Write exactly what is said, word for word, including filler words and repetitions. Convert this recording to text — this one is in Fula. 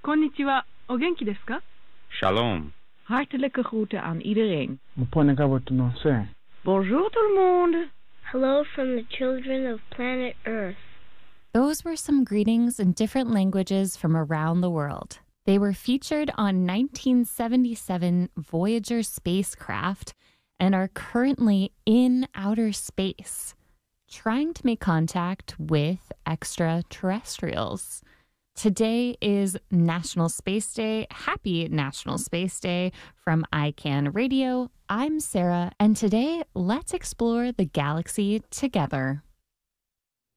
Konnichiwa. O genki desu ka? Shalom. Hartelijke groeten aan iedereen. Bonjour tout le monde. Hello from the children of planet Earth. Those were some greetings in different languages from around the world. They were featured on nineteen seventy-seven Voyager spacecraft and are currently in outer space, trying to make contact with extraterrestrials. Today is National Space Day. Happy National Space Day from I CAN Radio. I'm Sarah, and today let's explore the galaxy together.